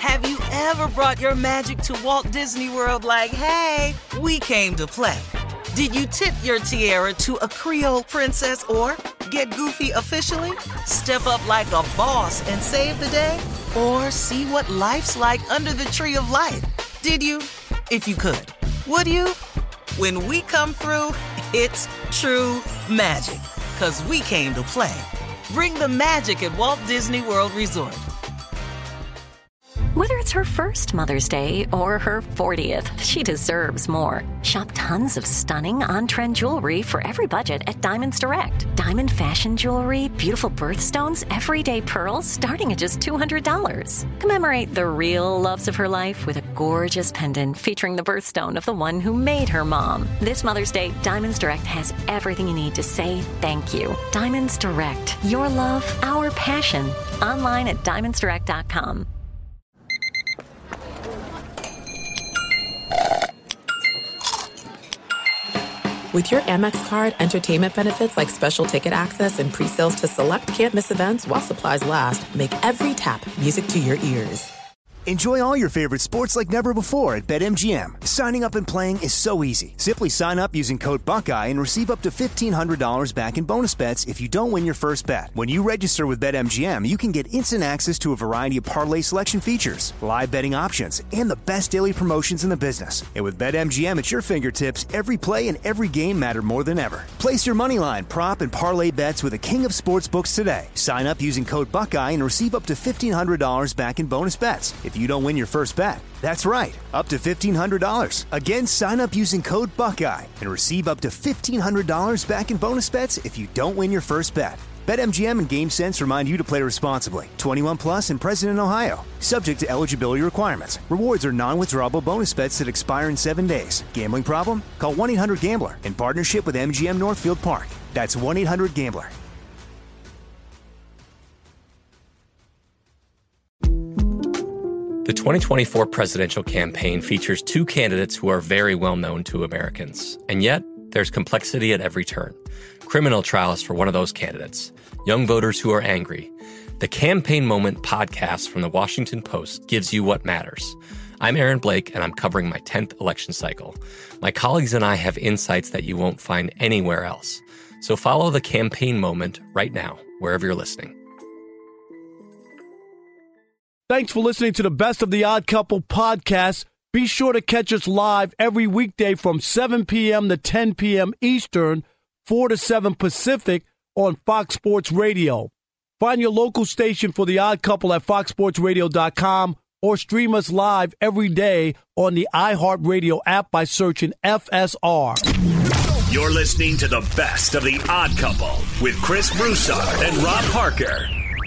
Have you ever brought your magic to Walt Disney World like, hey, we came to play? Did you tip your tiara to a Creole princess or get goofy officially? Step up like a boss and save the day? Or see what life's like under the tree of life? Did you? If you could. Would you? When we come through, it's true magic. 'Cause we came to play. Bring the magic at Walt Disney World Resort. Whether it's her first Mother's Day or her 40th, she deserves more. Shop tons of stunning on-trend jewelry for every budget at Diamonds Direct. Diamond fashion jewelry, beautiful birthstones, everyday pearls starting at just $200. Commemorate the real loves of her life with a gorgeous pendant featuring the birthstone of the one who made her mom. This Mother's Day, Diamonds Direct has everything you need to say thank you. Diamonds Direct. Your love, our passion. Online at diamondsdirect.com. With your Amex card, entertainment benefits like special ticket access and pre-sales to select can't-miss events while supplies last make every tap music to your ears. Enjoy all your favorite sports like never before at BetMGM. Signing up and playing is so easy. Simply sign up using code Buckeye and receive up to $1,500 back in bonus bets if you don't win your first bet. When you register with BetMGM, you can get instant access to a variety of parlay selection features, live betting options, and the best daily promotions in the business. And with BetMGM at your fingertips, every play and every game matter more than ever. Place your moneyline, prop, and parlay bets with the king of sportsbooks today. Sign up using code Buckeye and receive up to $1,500 back in bonus bets if you don't win your first bet. That's right, up to $1,500. Again, sign up using code Buckeye and receive up to $1,500 back in bonus bets if you don't win your first bet. BetMGM and GameSense remind you to play responsibly. 21 plus and present in Ohio. Subject to eligibility requirements. Rewards are non-withdrawable bonus bets that expire in 7 days. Gambling problem? Call 1-800-GAMBLER in partnership with MGM Northfield Park. That's 1-800-GAMBLER. The 2024 presidential campaign features two candidates who are very well known to Americans. And yet, there's complexity at every turn. Criminal trials for one of those candidates. Young voters who are angry. The Campaign Moment podcast from the Washington Post gives you what matters. I'm Aaron Blake, and I'm covering my 10th election cycle. My colleagues and I have insights that you won't find anywhere else. So follow The Campaign Moment right now, wherever you're listening. Thanks for listening to the Best of the Odd Couple podcast. Be sure to catch us live every weekday from 7 p.m. to 10 p.m. Eastern, 4 to 7 Pacific on Fox Sports Radio. Find your local station for The Odd Couple at foxsportsradio.com or stream us live every day on the iHeartRadio app by searching FSR. You're listening to the Best of the Odd Couple with Chris Broussard and Rob Parker.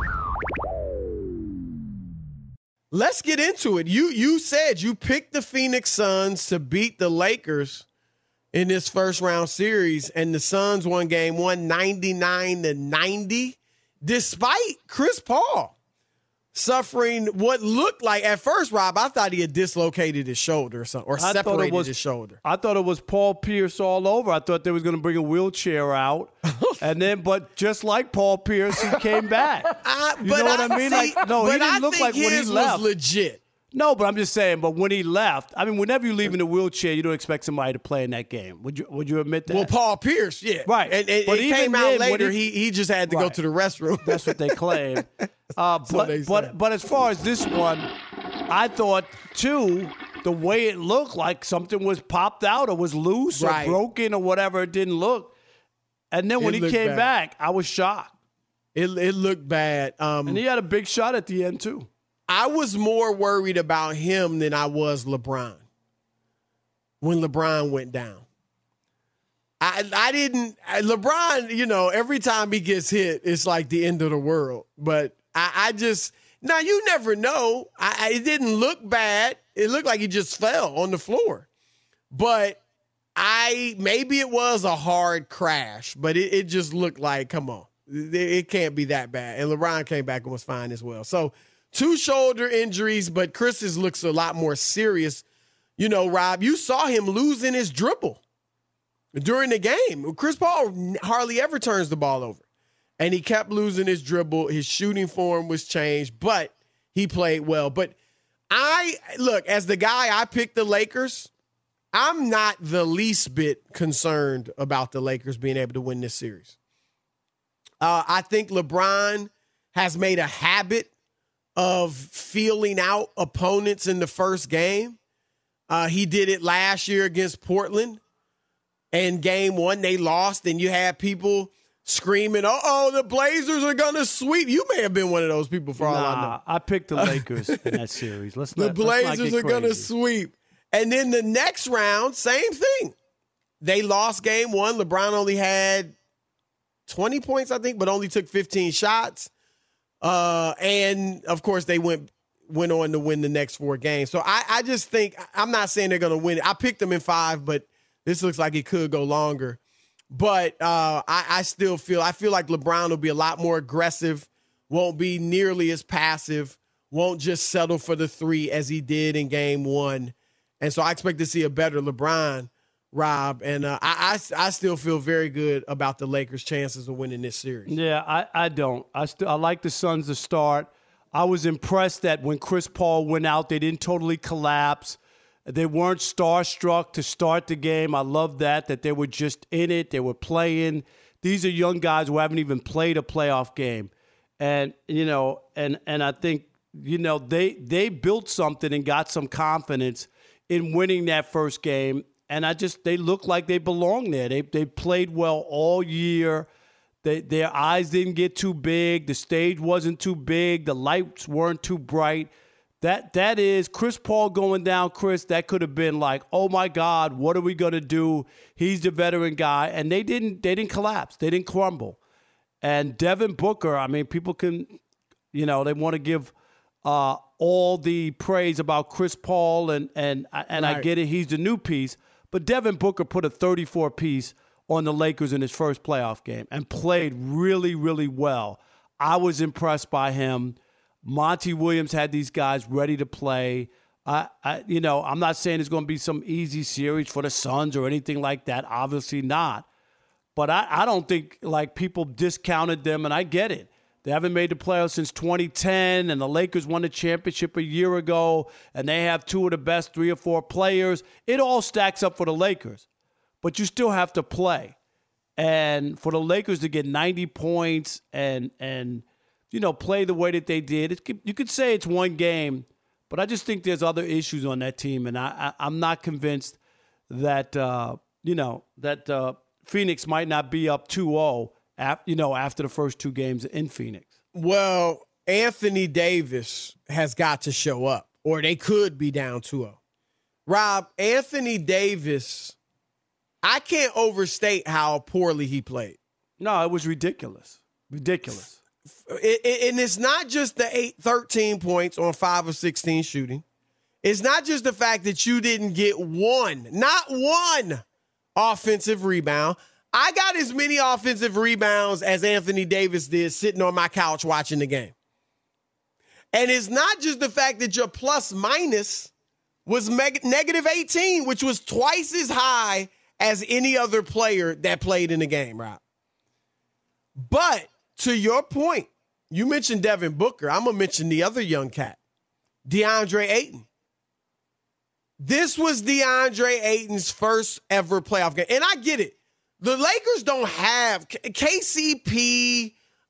Let's get into it. You said you picked the Phoenix Suns to beat the Lakers in this first round series, and the Suns won game one 99-90, despite Chris Paul suffering what looked like, at first, Rob, I thought he had dislocated his shoulder or something, or separated his shoulder. I thought it was Paul Pierce all over. I thought they was going to bring a wheelchair out. And then, but just like Paul Pierce, he came back. You know what I mean? See, he didn't look like when he left. Was legit. No, but I'm just saying, but when he left, I mean, whenever you leave in a wheelchair, you don't expect somebody to play in that game. Would you admit that? Well, Paul Pierce, yeah. Right. And but it came out later, he just had to go to the restroom. That's what they claim. But as far as this one, I thought, too, the way it looked like something was popped out or was loose or broken or whatever, it didn't look. And then when he came back, I was shocked. It looked bad. And he had a big shot at the end, too. I was more worried about him than I was LeBron when LeBron went down. I didn't – LeBron, you know, every time he gets hit, it's like the end of the world. But I just – now, you never know. It didn't look bad. It looked like he just fell on the floor. But maybe it was a hard crash, but it just looked like, come on, it can't be that bad. And LeBron came back and was fine as well. So – 2 shoulder injuries, but Chris's looks a lot more serious. You know, Rob, you saw him losing his dribble during the game. Chris Paul hardly ever turns the ball over. And he kept losing his dribble. His shooting form was changed, but he played well. But Look, as the guy, I picked the Lakers. I'm not the least bit concerned about the Lakers being able to win this series. I think LeBron has made a habit of feeling out opponents in the first game. He did it last year against Portland. And game one, they lost, and you had people screaming, the Blazers are going to sweep. You may have been one of those people for all I know. I picked the Lakers in that series. The Blazers are going to sweep. And then the next round, same thing. They lost game one. LeBron only had 20 points, I think, but only took 15 shots. And, of course, they went on to win the next 4 games. So I just think – I'm not saying they're going to win it. I picked them in 5, but this looks like it could go longer. But I still feel like LeBron will be a lot more aggressive, won't be nearly as passive, won't just settle for the 3 as he did in game one. And so I expect to see a better LeBron, Rob. And I still feel very good about the Lakers' chances of winning this series. Yeah, I don't. I like the Suns to start. I was impressed that when Chris Paul went out, they didn't totally collapse. They weren't starstruck to start the game. I love that they were just in it. They were playing. These are young guys who haven't even played a playoff game. And, and I think, they built something and got some confidence in winning that first game. And they look like they belong there. They played well all year. Their eyes didn't get too big. The stage wasn't too big. The lights weren't too bright. That is Chris Paul going down, Chris. That could have been like, oh my God, what are we gonna do? He's the veteran guy, and they didn't collapse. They didn't crumble. And Devin Booker, I mean, people can, they want to give all the praise about Chris Paul, and right. I get it. He's the new piece, but Devin Booker put a 34 piece on the Lakers in his first playoff game and played really, really well. I was impressed by him. Monty Williams had these guys ready to play. I'm not saying it's going to be some easy series for the Suns or anything like that. Obviously not. But I don't think people discounted them, and I get it. They haven't made the playoffs since 2010, and the Lakers won the championship a year ago, and they have 2 of the best 3 or 4 players. It all stacks up for the Lakers, but you still have to play. And for the Lakers to get 90 points and play the way that they did. You could say it's one game, but I just think there's other issues on that team, and I'm not convinced that that Phoenix might not be up 2-0 after the first 2 games in Phoenix. Well, Anthony Davis has got to show up, or they could be down 2-0. Rob, Anthony Davis, I can't overstate how poorly he played. No, it was ridiculous. Ridiculous. And it's not just the 13 points on 5 of 16 shooting. It's not just the fact that you didn't get not one offensive rebound. I got as many offensive rebounds as Anthony Davis did sitting on my couch watching the game. And it's not just the fact that your plus minus was negative 18, which was twice as high as any other player that played in the game, Rob. But to your point, you mentioned Devin Booker. I'm going to mention the other young cat, DeAndre Ayton. This was DeAndre Ayton's first ever playoff game. And I get it. The Lakers don't have KCP,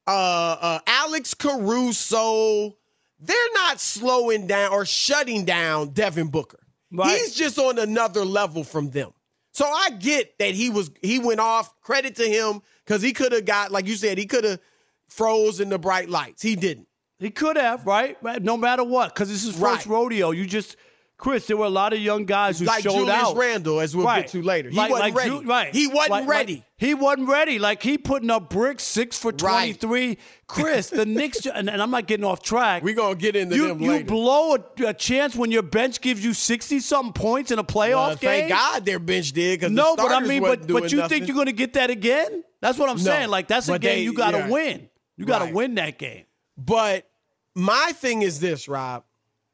Alex Caruso. They're not slowing down or shutting down Devin Booker. Right. He's just on another level from them. So I get that he went off. Credit to him, because he could have got, like you said, he could have froze in the bright lights. He didn't. He could have, right? No matter what, because this is first rodeo. Chris, there were a lot of young guys who showed Julius out. Like Randle, as we'll get to later. He wasn't ready. He wasn't ready. He wasn't ready. Like, he putting up bricks, 6 for 23. Right. Chris, the Knicks, and I'm not getting off track. We're going to get into them later. You blow a chance when your bench gives you 60-something points in a playoff game? Thank God their bench did, because no, the starters but you think you're going to get that again? That's what I'm saying. Like, that's a game you got to win. You got to win that game. But my thing is this, Rob.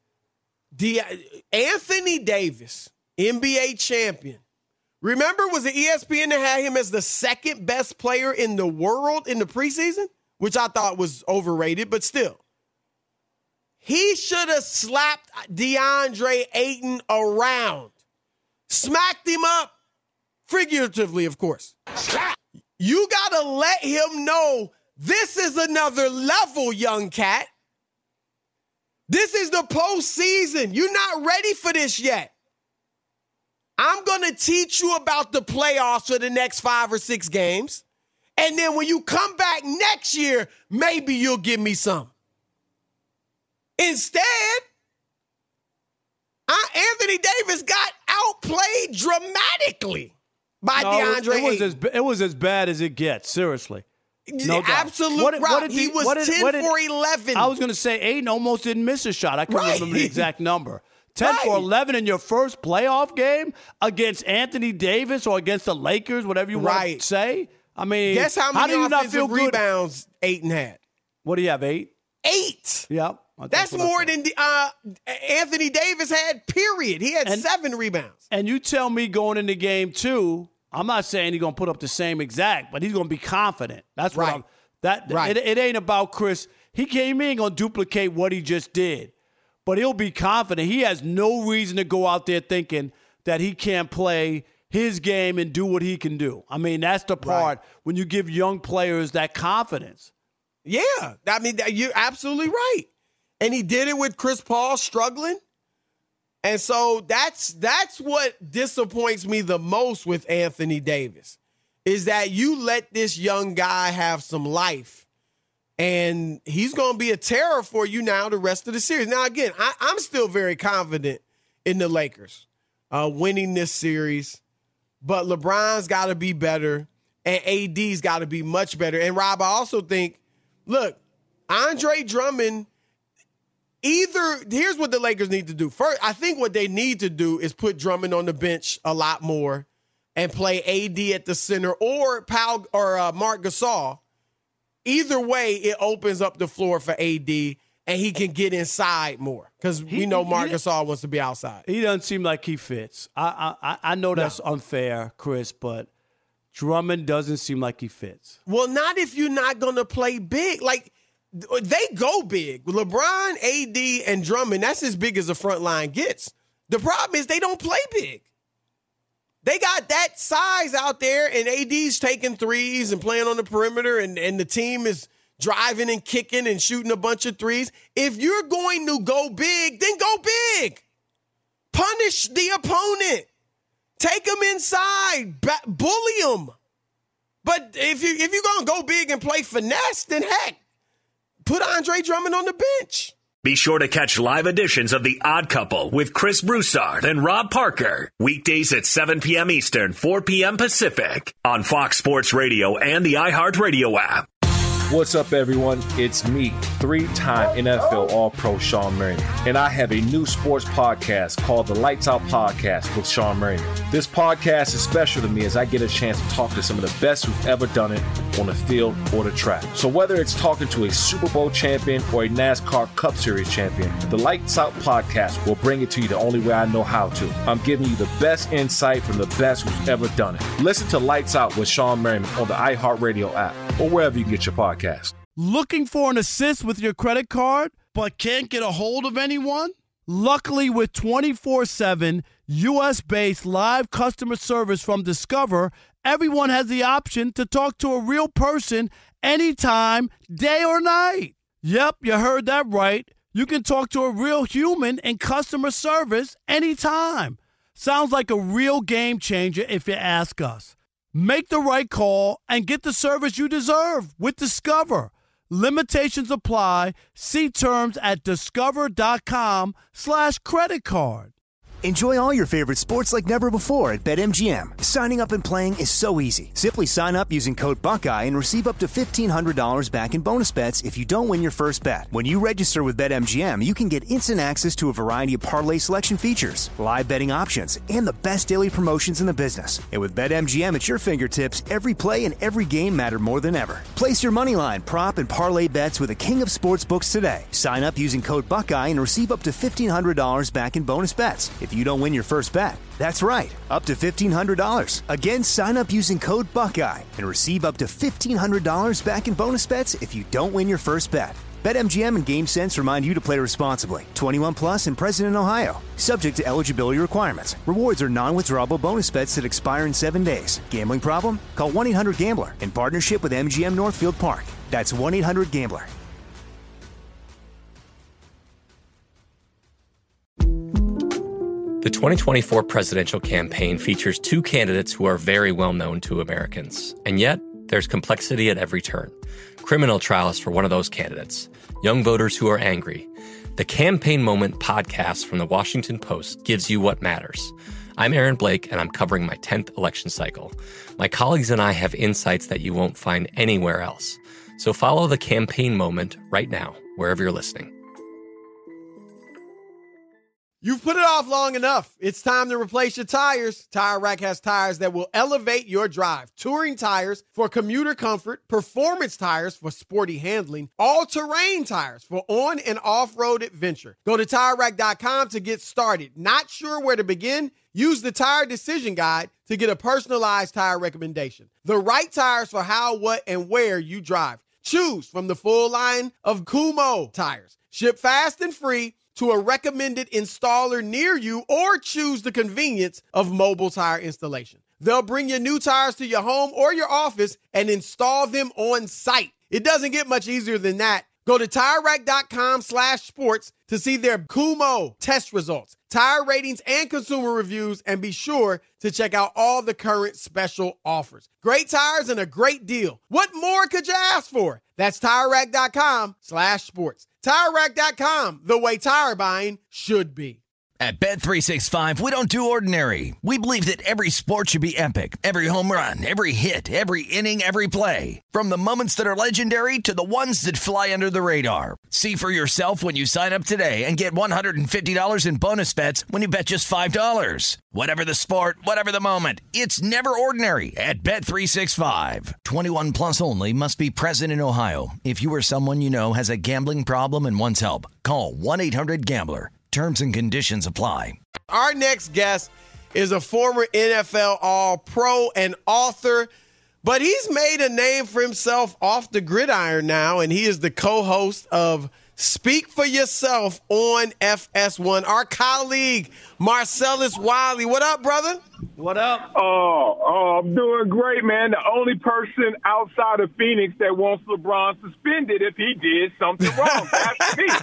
Anthony Davis, NBA champion. Remember, was it ESPN that had him as the second best player in the world in the preseason? Which I thought was overrated, but still. He should have slapped DeAndre Ayton around. Smacked him up. Figuratively, of course. You got to let him know this is another level, young cat. This is the postseason. You're not ready for this yet. I'm going to teach you about the playoffs for the next 5 or 6 games. And then when you come back next year, maybe you'll give me some. Instead, Anthony Davis got outplayed dramatically by DeAndre Ayton. It was as bad as it gets, seriously. No doubt. Absolute rock. He was 10 for 11. I was going to say Ayton almost didn't miss a shot. I couldn't remember the exact number. 10 for 11 in your first playoff game against Anthony Davis or against the Lakers, whatever you want to say. I mean, guess how many offensive rebounds Ayton had? What do you have, 8? 8. Yep. That's more than Anthony Davis had, period. He had 7 rebounds. And you tell me going into game 2, I'm not saying he's going to put up the same exact, but he's going to be confident. That's what It ain't about Chris. He ain't going to duplicate what he just did. But he'll be confident. He has no reason to go out there thinking that he can't play his game and do what he can do. I mean, that's the part when you give young players that confidence. Yeah. I mean, you're absolutely right. And he did it with Chris Paul struggling. And so that's what disappoints me the most with Anthony Davis, is that you let this young guy have some life. And he's going to be a terror for you now the rest of the series. Now, again, I'm still very confident in the Lakers winning this series. But LeBron's got to be better, and AD's got to be much better. And, Rob, I also think, look, Andre Drummond, here's what the Lakers need to do. First, I think what they need to do is put Drummond on the bench a lot more and play AD at the center or Marc Gasol. Either way, it opens up the floor for AD, and he can get inside more because we know Marc Gasol wants to be outside. He doesn't seem like he fits. I know that's unfair, Chris, but Drummond doesn't seem like he fits. Well, not if you're not going to play big. Like, they go big. LeBron, AD, and Drummond, that's as big as the front line gets. The problem is they don't play big. They got that size out there, and AD's taking threes and playing on the perimeter, and the team is driving and kicking and shooting a bunch of threes. If you're going to go big, then go big. Punish the opponent. Take them inside. Bully them. But if you're going to go big and play finesse, then heck, put Andre Drummond on the bench. Be sure to catch live editions of The Odd Couple with Chris Broussard and Rob Parker. Weekdays at 7 p.m. Eastern, 4 p.m. Pacific on Fox Sports Radio and the iHeartRadio app. What's up, everyone? It's me, 3-time NFL All-Pro Sean Merriman, and I have a new sports podcast called the Lights Out Podcast with Sean Merriman. This podcast is special to me as I get a chance to talk to some of the best who've ever done it on the field or the track. So whether it's talking to a Super Bowl champion or a NASCAR Cup Series champion, the Lights Out Podcast will bring it to you the only way I know how to. I'm giving you the best insight from the best who's ever done it. Listen to Lights Out with Sean Merriman on the iHeartRadio app or wherever you get your podcast. Looking for an assist with your credit card, but can't get a hold of anyone? Luckily, with 24/7 U.S.-based live customer service from Discover, everyone has the option to talk to a real person anytime, day or night. Yep, you heard that right. You can talk to a real human in customer service anytime. Sounds like a real game changer if you ask us. Make the right call and get the service you deserve with Discover. Limitations apply. See terms at discover.com/creditcard. Enjoy all your favorite sports like never before at BetMGM. Signing up and playing is so easy. Simply sign up using code Buckeye and receive up to $1,500 back in bonus bets if you don't win your first bet. When you register with BetMGM, you can get instant access to a variety of parlay selection features, live betting options, and the best daily promotions in the business. And with BetMGM at your fingertips, every play and every game matter more than ever. Place your moneyline, prop, and parlay bets with the king of sportsbooks today. Sign up using code Buckeye and receive up to $1,500 back in bonus bets if you don't win your first bet. That's right, up to $1,500. Again, sign up using code Buckeye and receive up to $1,500 back in bonus bets if you don't win your first bet. BetMGM and GameSense remind you to play responsibly. 21 plus and present in Ohio. Subject to eligibility requirements. Rewards are non-withdrawable bonus bets that expire in 7 days. Gambling problem? Call 1-800-GAMBLER in partnership with MGM Northfield Park. That's 1-800-GAMBLER. The 2024 presidential campaign features two candidates who are very well known to Americans. And yet, there's complexity at every turn. Criminal trials for one of those candidates. Young voters who are angry. The Campaign Moment podcast from the Washington Post gives you what matters. I'm Aaron Blake, and I'm covering my 10th election cycle. My colleagues and I have insights that you won't find anywhere else. So follow the Campaign Moment right now, wherever you're listening. You've put it off long enough. It's time to replace your tires. Tire Rack has tires that will elevate your drive. Touring tires for commuter comfort, performance tires for sporty handling, all-terrain tires for on- and off-road adventure. Go to TireRack.com to get started. Not sure where to begin? Use the Tire Decision Guide to get a personalized tire recommendation. The right tires for how, what, and where you drive. Choose from the full line of Kumho tires. Ship fast and free to a recommended installer near you, or choose the convenience of mobile tire installation. They'll bring your new tires to your home or your office and install them on site. It doesn't get much easier than that. Go to TireRack.com/sports to see their Kumho test results, tire ratings, and consumer reviews, and be sure to check out all the current special offers. Great tires and a great deal. What more could you ask for? That's TireRack.com/sports. TireRack.com, the way tire buying should be. At Bet365, we don't do ordinary. We believe that every sport should be epic. Every home run, every hit, every inning, every play. From the moments that are legendary to the ones that fly under the radar. See for yourself when you sign up today and get $150 in bonus bets when you bet just $5. Whatever the sport, whatever the moment, it's never ordinary at Bet365. 21 plus only. Must be present in Ohio. If you or someone you know has a gambling problem and wants help, call 1-800-GAMBLER. Terms and conditions apply. Our next guest is a former NFL All-Pro and author, but he's made a name for himself off the gridiron now, and he is the co-host of Speak for Yourself on FS1. Our colleague, Marcellus Wiley. What up, brother? What up? Oh, I'm doing great, man. The only person outside of Phoenix that wants LeBron suspended if he did something wrong. That's me.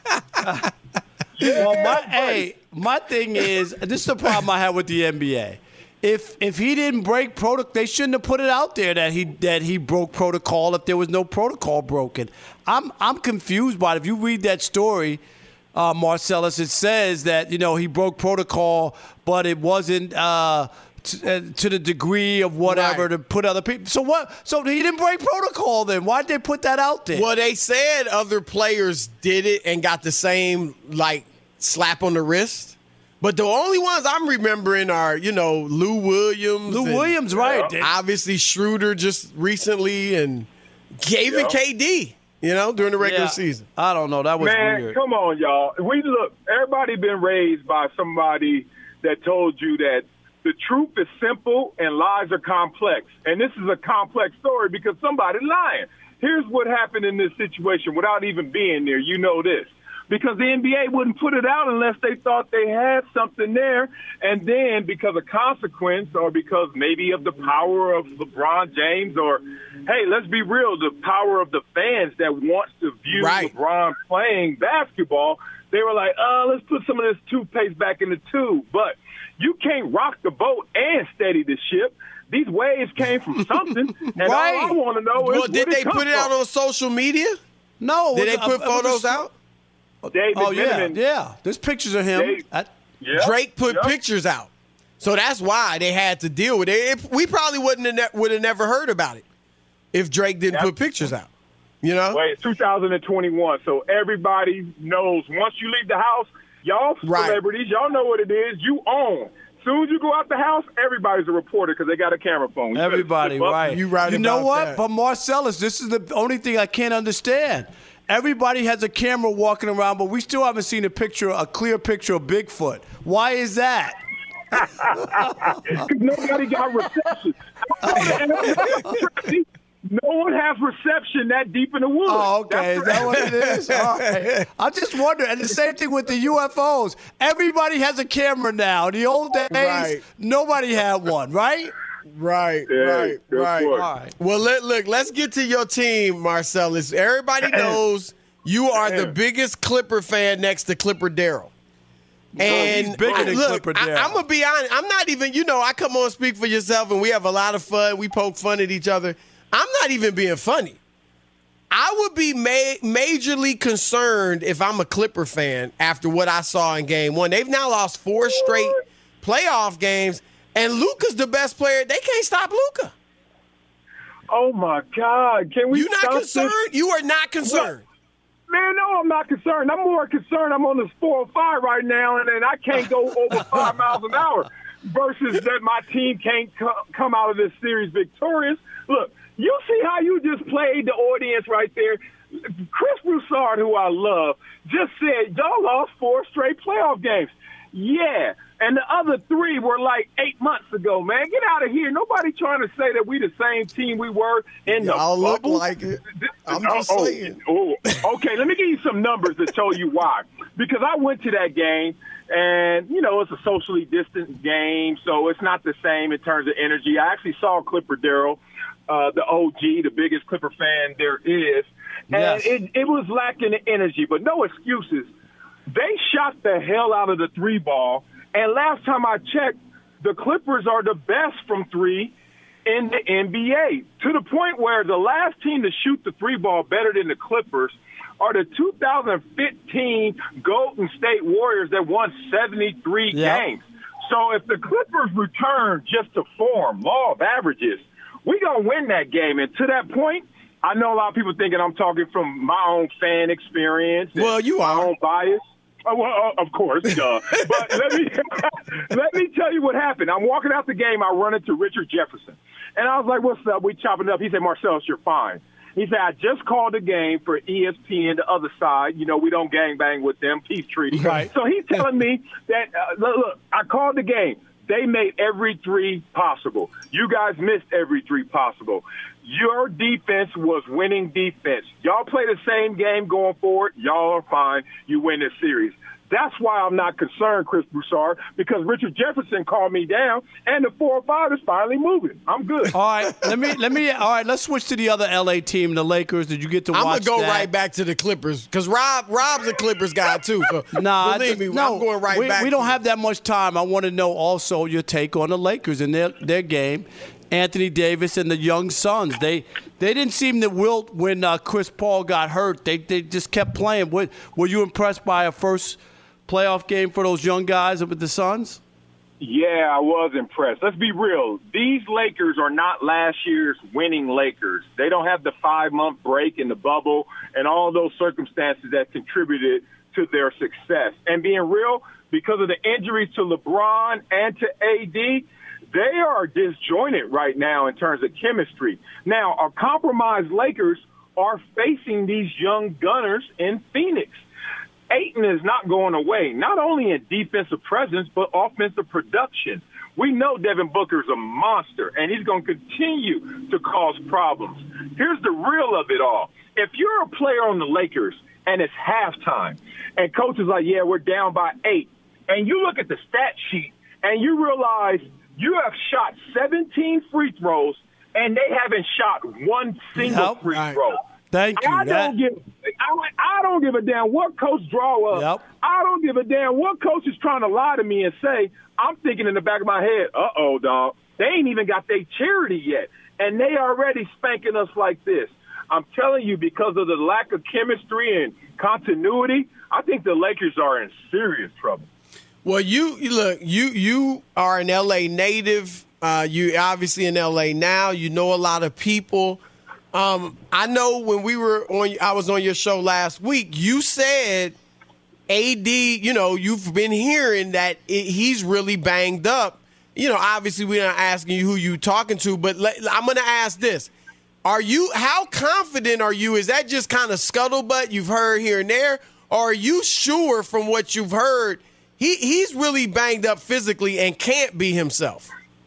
Well, my thing is, this is the problem I have with the NBA. If he didn't break protocol, they shouldn't have put it out there that he broke protocol if there was no protocol broken. I'm confused by it. If you read that story, Marcellus, it says that he broke protocol, but it wasn't to the degree of whatever right. to put other people. So what? So he didn't break protocol then. Why'd they put that out there? Well, they said other players did it and got the same slap on the wrist. But the only ones I'm remembering are, Lou Williams. Lou Williams, right. Obviously Schroeder just recently and even KD, during the regular season. I don't know. That was weird. Man, come on, y'all. Everybody been raised by somebody that told you that the truth is simple and lies are complex. And this is a complex story because somebody's lying. Here's what happened in this situation without even being there. You know this. Because the NBA wouldn't put it out unless they thought they had something there. And then because of consequence or because maybe of the power of LeBron James or, hey, let's be real, the power of the fans that wants to view LeBron playing basketball, they were like, let's put some of this toothpaste back in the tube. But you can't rock the boat and steady the ship. These waves came from something. And all I want to know is, did they put it out on social media? No. Did they put photos out? Yeah. There's pictures of him. Drake put pictures out. So that's why they had to deal with it. We probably would have never heard about it if Drake didn't put pictures out. Wait, it's 2021, so everybody knows once you leave the house, y'all celebrities, y'all know what it is. You own. As soon as you go out the house, everybody's a reporter because they got a camera phone. Everybody, right. You right. You know what? That. But Marcellus, this is the only thing I can't understand. Everybody has a camera walking around, but we still haven't seen a clear picture of Bigfoot. Why is that? Because nobody got reception. No one has reception that deep in the woods. Oh, okay. Is that what it is? All right. I just wonder. And the same thing with the UFOs. Everybody has a camera now. The old days, nobody had one, right? Right. All right. Well, let's get to your team, Marcellus. Everybody knows you are the biggest Clipper fan next to Clipper Darrell. And he's bigger than Clipper Darrell. I'm going to be honest. I'm not even, I come on Speak for Yourself, and we have a lot of fun. We poke fun at each other. I'm not even being funny. I would be majorly concerned if I'm a Clipper fan after what I saw in Game 1. They've now lost 4 straight playoff games, and Luka's the best player. They can't stop Luka. Oh, my God. Can we You not concerned? This? You are not concerned. Man, no, I'm not concerned. I'm more concerned I'm on this 405 right now, and I can't go over 5 miles an hour versus that my team can't come out of this series victorious. Look, you see how you just played the audience right there? Chris Broussard, who I love, just said, y'all lost 4 straight playoff games. Yeah, and the other 3 were like 8 months ago, man. Get out of here. Nobody trying to say that we the same team we were in the Y'all look bubble. like it. I'm just saying. Okay, let me give you some numbers to show you why. Because I went to that game, and, it's a socially distant game, so it's not the same in terms of energy. I actually saw Clipper Darrell, the OG, the biggest Clipper fan there is, and it was lacking the energy, but no excuses. They shot the hell out of the 3 ball, and last time I checked, the Clippers are the best from 3 in the NBA, to the point where the last team to shoot the 3 ball better than the Clippers are the 2015 Golden State Warriors that won 73 games. So if the Clippers return just to form, law of averages, we're going to win that game. And to that point, I know a lot of people thinking I'm talking from my own fan experience. Well, you are. My own bias. Well, of course, duh. But let me tell you what happened. I'm walking out the game. I run into Richard Jefferson. And I was like, what's up? We chopping up. He said, Marcellus, you're fine. He said, I just called the game for ESPN, the other side. We don't gangbang with them. Peace treaty. Right. So he's telling me that, look, I called the game. They made every 3 possible. You guys missed every 3 possible. Your defense was winning defense. Y'all play the same game going forward. Y'all are fine. You win this series. That's why I'm not concerned, Chris Broussard, because Richard Jefferson called me down, and the 405 is finally moving. I'm good. All right, all right, let's switch to the other LA team, the Lakers. Did you get to watch that? I'm going to go right back to the Clippers, because Rob's a Clippers guy, too. So believe me, I'm going right back. We don't have that much time. I want to know also your take on the Lakers and their game. Anthony Davis and the young Suns. They didn't seem to wilt when Chris Paul got hurt. They just kept playing. Were you impressed by a first playoff game for those young guys with the Suns? Yeah, I was impressed. Let's be real. These Lakers are not last year's winning Lakers. They don't have the 5-month break in the bubble and all those circumstances that contributed to their success. And being real, because of the injuries to LeBron and to AD, they are disjointed right now in terms of chemistry. Now, our compromised Lakers are facing these young gunners in Phoenix. Ayton is not going away, not only in defensive presence, but offensive production. We know Devin Booker's a monster, and he's going to continue to cause problems. Here's the real of it all. If you're a player on the Lakers and it's halftime, and coach is like, yeah, we're down by 8, and you look at the stat sheet and you realize you have shot 17 free throws, and they haven't shot one single free throw. Thank you. I don't give a damn what coach draw up. I don't give a damn what coach is trying to lie to me and say. I'm thinking in the back of my head, uh-oh, dog. They ain't even got their charity yet, and they already spanking us like this. I'm telling you, because of the lack of chemistry and continuity, I think the Lakers are in serious trouble. Well, you are an L.A. native. You obviously in L.A. now. You know a lot of people. I know when I was on your show last week, you said AD, you've been hearing that he's really banged up. Obviously we're not asking you who you talking to, but I'm going to ask this. How confident are you? Is that just kind of scuttlebutt you've heard here and there? Or are you sure from what you've heard he's really banged up physically and can't be himself?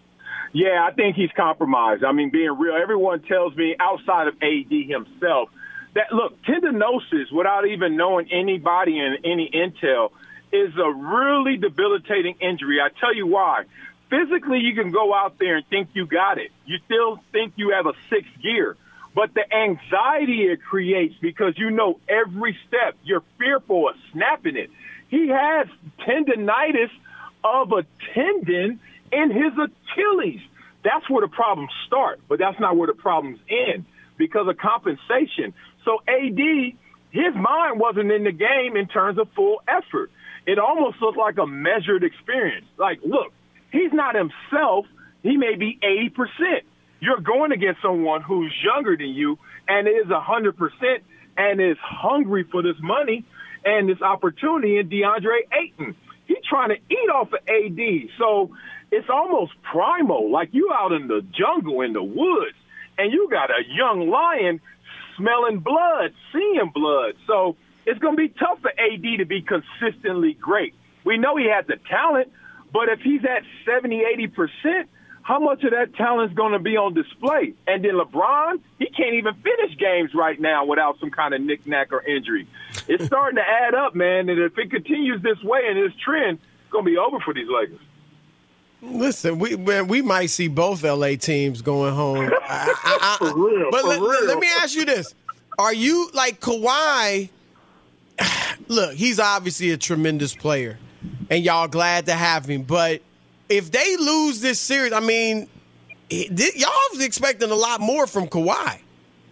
Yeah, I think he's compromised. I mean, being real, everyone tells me outside of AD himself that, look, tendinosis, without even knowing anybody and any intel, is a really debilitating injury. I tell you why. Physically, you can go out there and think you got it. You still think you have a sixth gear. But the anxiety it creates, because you know every step, you're fearful of snapping it. He has tendinitis of a tendon in his Achilles. That's where the problems start, but that's not where the problems end because of compensation. So AD, his mind wasn't in the game in terms of full effort. It almost looked like a measured experience. Like, look, he's not himself. He may be 80%. You're going against someone who's younger than you and is 100% and is hungry for this money and this opportunity in DeAndre Ayton. He's trying to eat off of AD. So it's almost primal, like you out in the jungle, in the woods, and you got a young lion smelling blood, seeing blood. So it's going to be tough for AD to be consistently great. We know he has the talent, but if he's at 70, 80%, how much of that talent is going to be on display? And then LeBron, he can't even finish games right now without some kind of knick-knack or injury. It's starting to add up, man, and if it continues this way and this trend, it's going to be over for these Lakers. Listen, we might see both LA teams going home. For real. Let me ask you this. Are you like Kawhi? Look, he's obviously a tremendous player, and y'all glad to have him. But if they lose this series, I mean, y'all was expecting a lot more from Kawhi.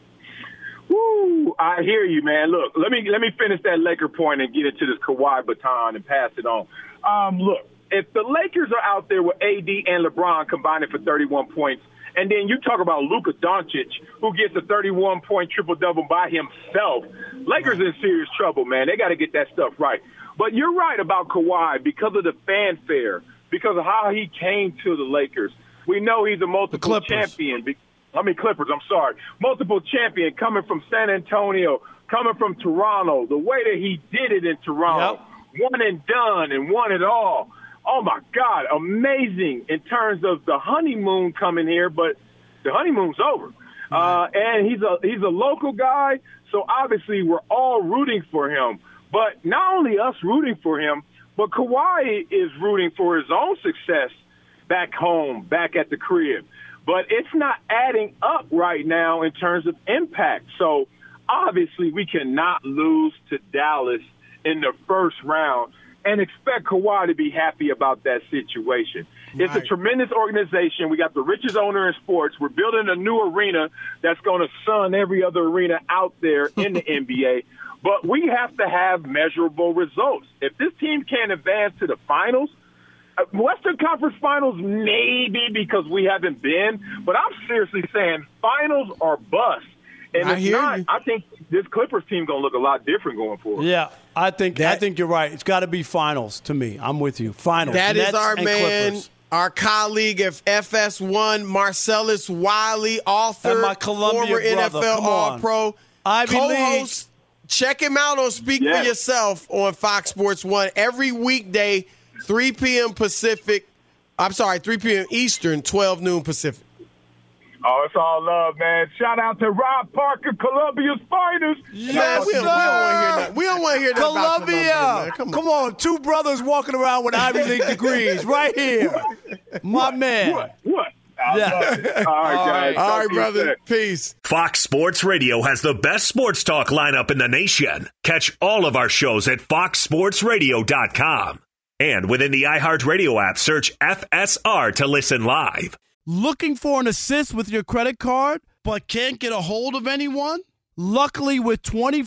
Woo, I hear you, man. Look, let me finish that Laker point and get into this Kawhi baton and pass it on. Look. If the Lakers are out there with AD and LeBron combining for 31 points, and then you talk about Luka Doncic, who gets a 31-point triple-double by himself, Lakers in serious trouble, man. They got to get that stuff right. But you're right about Kawhi because of the fanfare, because of how he came to the Lakers. We know he's a multiple champion. Clippers, I'm sorry. Multiple champion coming from San Antonio, coming from Toronto, the way that he did it in Toronto. Yep. One and done and won it all. Oh, my God, amazing in terms of the honeymoon coming here, but the honeymoon's over. And he's a local guy, so obviously we're all rooting for him. But not only us rooting for him, but Kawhi is rooting for his own success back home, back at the crib. But it's not adding up right now in terms of impact. So obviously we cannot lose to Dallas in the first round and expect Kawhi to be happy about that situation. Right. It's a tremendous organization. We got the richest owner in sports. We're building a new arena that's going to sun every other arena out there in the NBA. But we have to have measurable results. If this team can't advance to the finals, Western Conference Finals maybe because we haven't been, but I'm seriously saying finals are bust. And if not, I think this Clippers team going to look a lot different going forward. Yeah, I think you're right. It's got to be finals to me. I'm with you. Finals. That Nets is our man, Clippers. Our colleague of FS1, Marcellus Wiley, author, and my Columbia former brother. NFL All-Pro, co-host. Check him out on Speak for Yourself on Fox Sports 1 every weekday, 3 p.m. Pacific. I'm sorry, 3 p.m. Eastern, 12 noon Pacific. Oh, it's all love, man. Shout out to Rob Parker, Columbia's finest. Yes, we don't want to hear that Columbia. About Columbia. Come on, two brothers walking around with Ivy League degrees right here. My man. What? I love it. All right, guys. All right, brother. Peace. Fox Sports Radio has the best sports talk lineup in the nation. Catch all of our shows at foxsportsradio.com. And within the iHeartRadio app, search FSR to listen live. Looking for an assist with your credit card, but can't get a hold of anyone? Luckily, with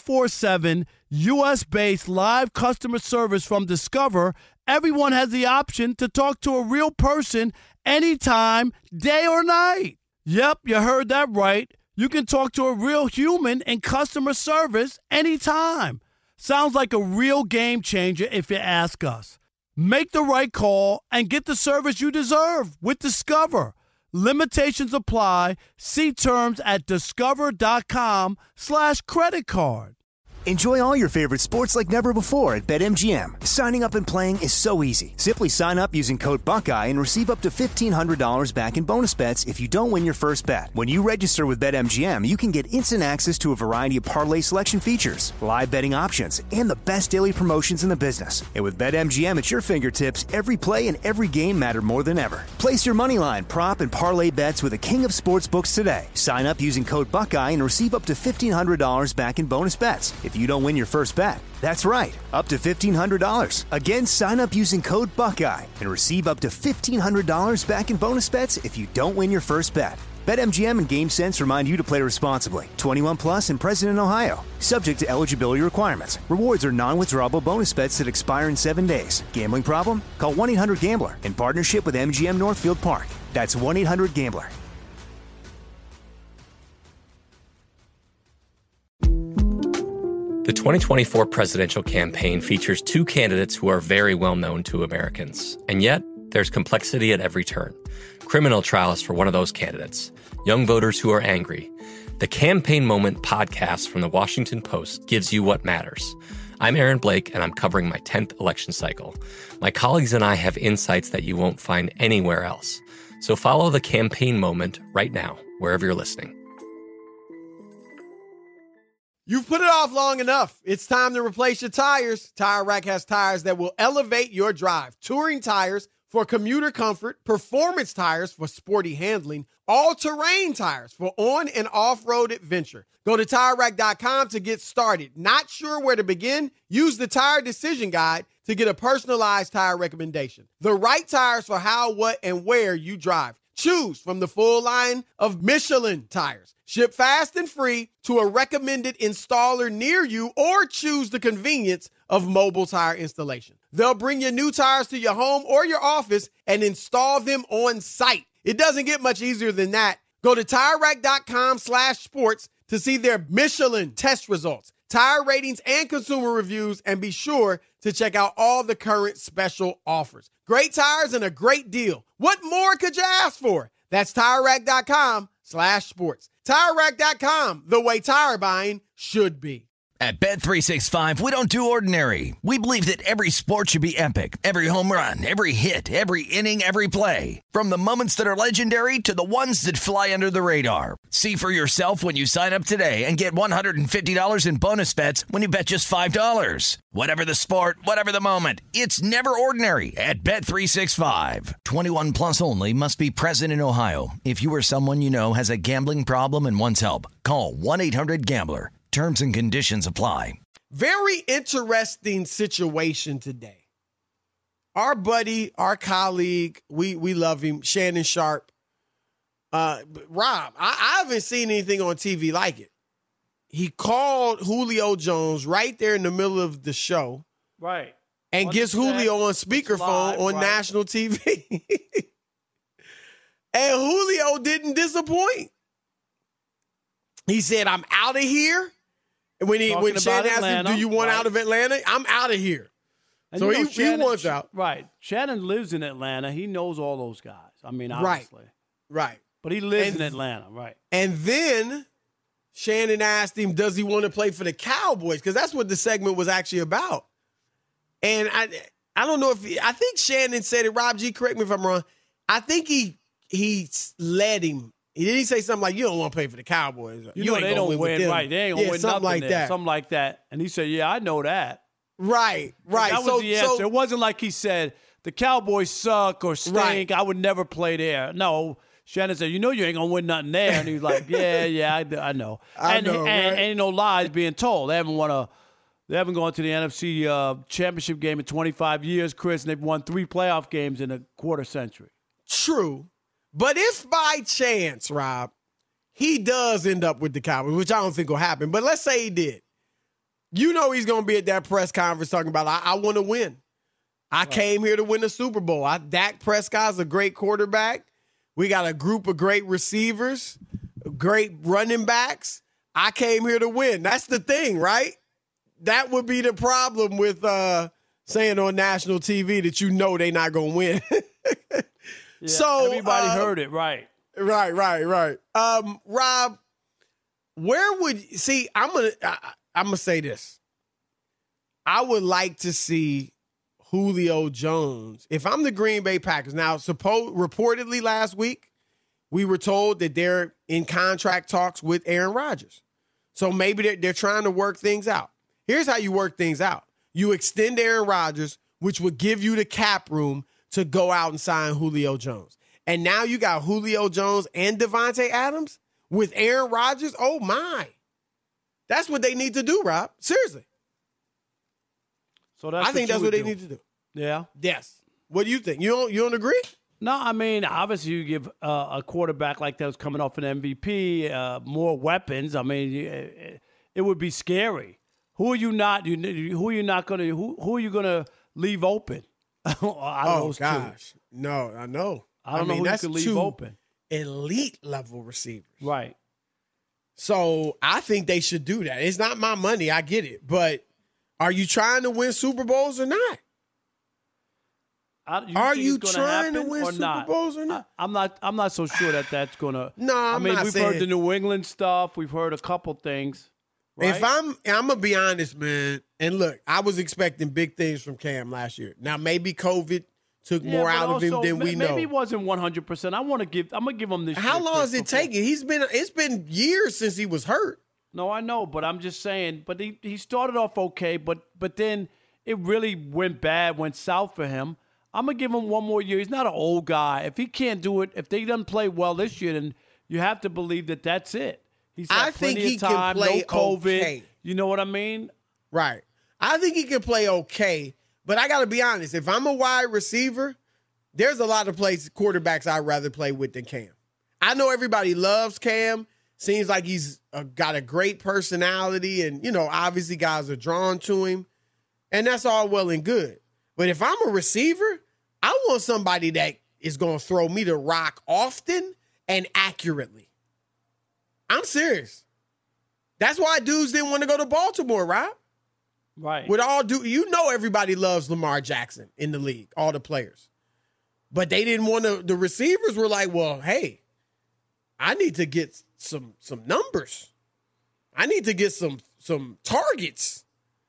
24/7 U.S.-based live customer service from Discover, everyone has the option to talk to a real person anytime, day or night. Yep, you heard that right. You can talk to a real human in customer service anytime. Sounds like a real game changer if you ask us. Make the right call and get the service you deserve with Discover. Limitations apply. See terms at discover.com/credit card. Enjoy all your favorite sports like never before at BetMGM. Signing up and playing is so easy. Simply sign up using code Buckeye and receive up to $1,500 back in bonus bets if you don't win your first bet. When you register with BetMGM, you can get instant access to a variety of parlay selection features, live betting options, and the best daily promotions in the business. And with BetMGM at your fingertips, every play and every game matter more than ever. Place your moneyline, prop, and parlay bets with the king of sportsbooks today. Sign up using code Buckeye and receive up to $1,500 back in bonus bets if you don't win your first bet. That's right, up to $1,500. Again, sign up using code Buckeye and receive up to $1,500 back in bonus bets if you don't win your first bet. BetMGM and GameSense remind you to play responsibly. 21 plus and present in Ohio. Subject to eligibility requirements. Rewards are non-withdrawable bonus bets that expire in 7 days. Gambling problem? Call 1-800-GAMBLER in partnership with MGM Northfield Park. That's 1-800-GAMBLER. The 2024 presidential campaign features two candidates who are very well known to Americans. And yet, there's complexity at every turn. Criminal trials for one of those candidates. Young voters who are angry. The Campaign Moment podcast from the Washington Post gives you what matters. I'm Aaron Blake, and I'm covering my 10th election cycle. My colleagues and I have insights that you won't find anywhere else. So follow the Campaign Moment right now, wherever you're listening. You've put it off long enough. It's time to replace your tires. Tire Rack has tires that will elevate your drive. Touring tires for commuter comfort, performance tires for sporty handling, all-terrain tires for on- and off-road adventure. Go to TireRack.com to get started. Not sure where to begin? Use the Tire Decision Guide to get a personalized tire recommendation. The right tires for how, what, and where you drive. Choose from the full line of Michelin tires. Ship fast and free to a recommended installer near you, or choose the convenience of mobile tire installation. They'll bring your new tires to your home or your office and install them on site. It doesn't get much easier than that. Go to TireRack.com/sports to see their Michelin test results, tire ratings, and consumer reviews, and be sure to check out all the current special offers. Great tires and a great deal. What more could you ask for? That's TireRack.com/sports. TireRack.com, the way tire buying should be. At Bet365, we don't do ordinary. We believe that every sport should be epic. Every home run, every hit, every inning, every play. From the moments that are legendary to the ones that fly under the radar. See for yourself when you sign up today and get $150 in bonus bets when you bet just $5. Whatever the sport, whatever the moment, it's never ordinary at Bet365. 21 plus only. Must be present in Ohio. If you or someone you know has a gambling problem and wants help, call 1-800-GAMBLER. Terms and conditions apply. Very interesting situation today. Our buddy, our colleague, we love him, Shannon Sharpe. Rob, I haven't seen anything on TV like it. He called Julio Jones right there in the middle of the show. Right. And gets Julio on speakerphone on national TV. And Julio didn't disappoint. He said, I'm out of here. And when Shannon asked him, do you want out of Atlanta? I'm out of here. And so he wants out. Right. Shannon lives in Atlanta. He knows all those guys. I mean, obviously. Right. But he lives in Atlanta. Right. And then Shannon asked him, does he want to play for the Cowboys? Because that's what the segment was actually about. And I don't know I think Shannon said it. Rob G, correct me if I'm wrong. I think he led him. He didn't say something like, you don't want to play for the Cowboys. You know they don't win, right. They ain't going to win nothing like there. That. Something like that. And he said, yeah, I know that. Right. That was the answer. It wasn't like he said, the Cowboys suck or stink. Right. I would never play there. No. Shannon said, you know you ain't going to win nothing there. And he was like, yeah, I know. And ain't no lies being told. They haven't gone to the NFC championship game in 25 years, Chris, and they've won 3 playoff games in a quarter century. True. But if by chance, Rob, he does end up with the Cowboys, which I don't think will happen, but let's say he did. You know he's going to be at that press conference talking about, I want to win. I came here to win the Super Bowl. Dak Prescott's a great quarterback. We got a group of great receivers, great running backs. I came here to win. That's the thing, right? That would be the problem with saying on national TV that you know they're not going to win. Yeah, so everybody heard it, right? Right. Rob, where would I'm going to say this. I would like to see Julio Jones. If I'm the Green Bay Packers, now reportedly last week, we were told that they're in contract talks with Aaron Rodgers. So maybe they're trying to work things out. Here's how you work things out. You extend Aaron Rodgers, which would give you the cap room to go out and sign Julio Jones. And now you got Julio Jones and Devontae Adams with Aaron Rodgers. Oh, my. That's what they need to do, Rob. Seriously. So I think that's what they need to do. Yeah? Yes. What do you think? You don't agree? No, I mean, obviously you give a quarterback like that who's coming off an MVP more weapons. I mean, it would be scary. Who are you not going to leave open? Oh, gosh. No, I know. I don't know who you could leave open. Elite level receivers. Right. So I think they should do that. It's not my money. I get it. But are you trying to win Super Bowls or not? Are you trying to win Super Bowls or not? I'm not so sure that's going to. No, I'm not we've heard the New England stuff. We've heard a couple things. Right? If I'm going to be honest, man, and look, I was expecting big things from Cam last year. Now, maybe COVID took more out of him than we know. Maybe he wasn't 100%. I'm going to give him this. How long has it taken? It's been years since he was hurt. No, I know, but I'm just saying. But he started off okay, but then it really went bad, went south for him. I'm going to give him one more year. He's not an old guy. If he can't do it, if they doesn't play well this year, then you have to believe that that's it. He's had plenty of time, no COVID. Okay. You know what I mean? Right. I think he can play okay, but I got to be honest. If I'm a wide receiver, there's a lot of quarterbacks I'd rather play with than Cam. I know everybody loves Cam. Seems like he's got a great personality, and, obviously guys are drawn to him, and that's all well and good. But if I'm a receiver, I want somebody that is going to throw me the rock often and accurately. I'm serious. That's why dudes didn't want to go to Baltimore, Rob. Right. Everybody loves Lamar Jackson in the league, all the players. But they didn't want to. The receivers were like, well, hey, I need to get some numbers. I need to get some targets.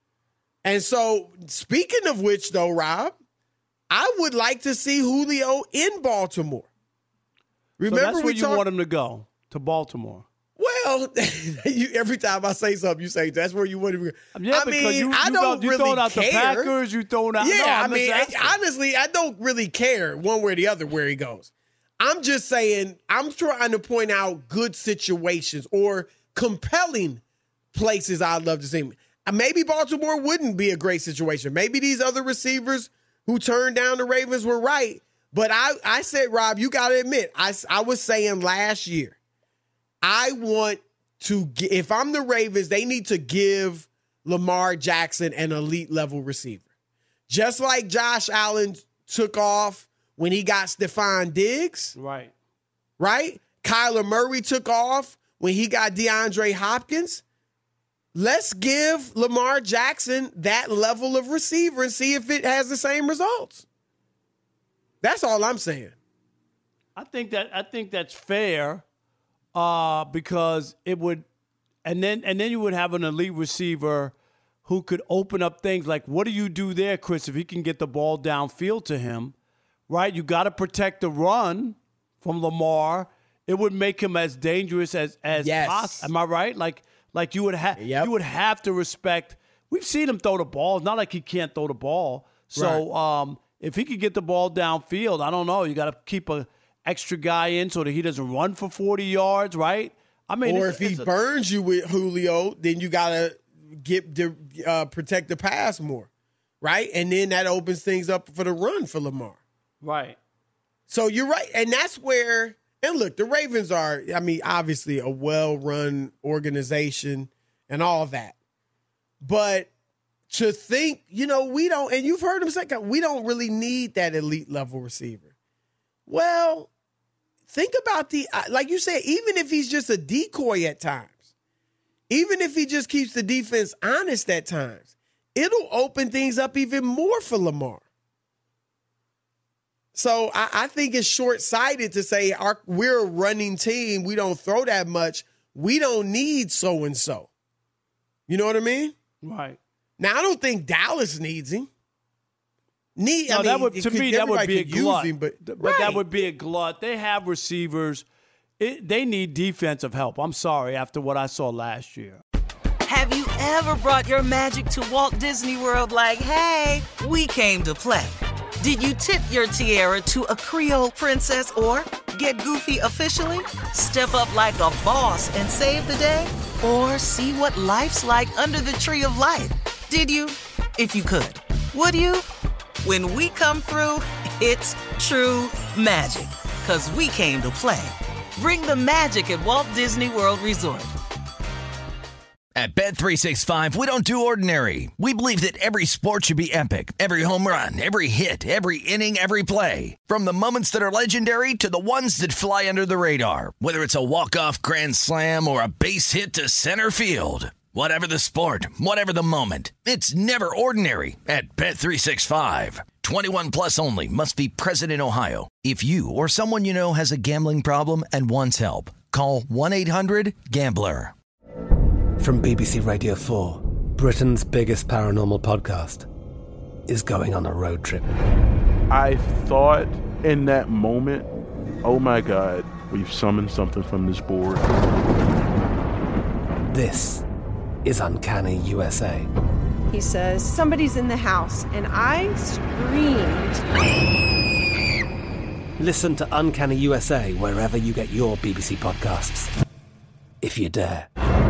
And so, speaking of which, though, Rob, I would like to see Julio in Baltimore. Remember, so that's where you want him to go, to Baltimore. Well, every time I say something, you say that's where you want him to go. Yeah, I don't really throwing out care. The Packers, you throwing out. Yeah, honestly, I don't really care one way or the other where he goes. I'm just saying, I'm trying to point out good situations or compelling places I'd love to see him. Maybe Baltimore wouldn't be a great situation. Maybe these other receivers who turned down the Ravens were right. But I said, Rob, you got to admit, I was saying last year, I want to, if I'm the Ravens, they need to give Lamar Jackson an elite level receiver. Just like Josh Allen took off when he got Stephon Diggs. Right. Right? Kyler Murray took off when he got DeAndre Hopkins. Let's give Lamar Jackson that level of receiver and see if it has the same results. That's all I'm saying. I think that's fair. Because it would, and then you would have an elite receiver who could open up things like, what do you do there, Chris, if he can get the ball downfield to him, right? You got to protect the run from Lamar. It would make him as dangerous as yes. possible. Am I right? Like you would have to respect. We've seen him throw the ball. It's not like he can't throw the ball. So right. If he could get the ball downfield, I don't know. You got to keep a extra guy in so that he doesn't run for 40 yards, right? I mean, or if he burns you with Julio, then you got to protect the pass more, right? And then that opens things up for the run for Lamar. Right. So you're right. And that's where, and look, the Ravens are, obviously a well-run organization and all that. But to think, we don't, and you've heard him say, we don't really need that elite level receiver. Well, think about like you said, even if he's just a decoy at times, even if he just keeps the defense honest at times, it'll open things up even more for Lamar. So I think it's short-sighted to say we're a running team. We don't throw that much. We don't need so-and-so. You know what I mean? Right. Now, I don't think Dallas needs him. That would be a glut. But right. That would be a glut. They have receivers. They need defensive help. I'm sorry, after what I saw last year. Have you ever brought your magic to Walt Disney World like, hey, we came to play? Did you tip your tiara to a Creole princess or get goofy officially? Step up like a boss and save the day? Or see what life's like under the tree of life? Did you? If you could. Would you? When we come through, it's true magic. 'Cause we came to play. Bring the magic at Walt Disney World Resort. At Bet365, we don't do ordinary. We believe that every sport should be epic. Every home run, every hit, every inning, every play. From the moments that are legendary to the ones that fly under the radar. Whether it's a walk-off grand slam or a base hit to center field. Whatever the sport, whatever the moment. It's never ordinary at Bet365. 21 plus only. Must be present in Ohio. If you or someone you know has a gambling problem and wants help, call 1-800-GAMBLER. From BBC Radio 4, Britain's biggest paranormal podcast is going on a road trip. I thought in that moment, oh my God, we've summoned something from this board. This is Uncanny USA. He says, somebody's in the house, and I screamed. Listen to Uncanny USA wherever you get your BBC podcasts, if you dare.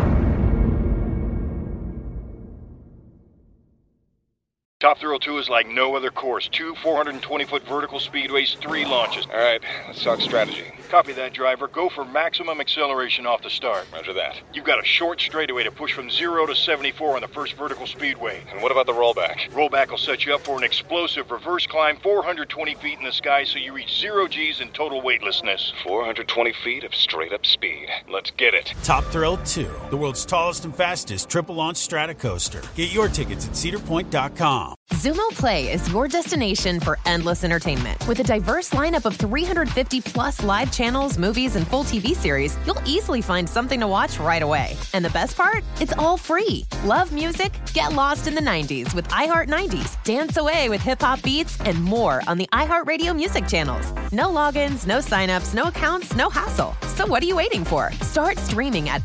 Top Thrill 2 is like no other course. 2 420-foot vertical speedways, 3 launches. All right, let's talk strategy. Copy that, driver. Go for maximum acceleration off the start. Roger that. You've got a short straightaway to push from 0 to 74 on the first vertical speedway. And what about the rollback? Rollback will set you up for an explosive reverse climb 420 feet in the sky so you reach 0 G's in total weightlessness. 420 feet of straight-up speed. Let's get it. Top Thrill 2, the world's tallest and fastest triple-launch strata coaster. Get your tickets at cedarpoint.com. Xumo Play is your destination for endless entertainment. With a diverse lineup of 350-plus live channels, movies, and full TV series, you'll easily find something to watch right away. And the best part? It's all free. Love music? Get lost in the 90s with iHeart 90s, dance away with hip-hop beats, and more on the iHeartRadio music channels. No logins, no signups, no accounts, no hassle. So what are you waiting for? Start streaming at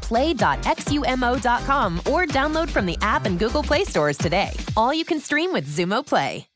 play.xumo.com or download from the app and Google Play stores today. All you can stream with Xumo Play.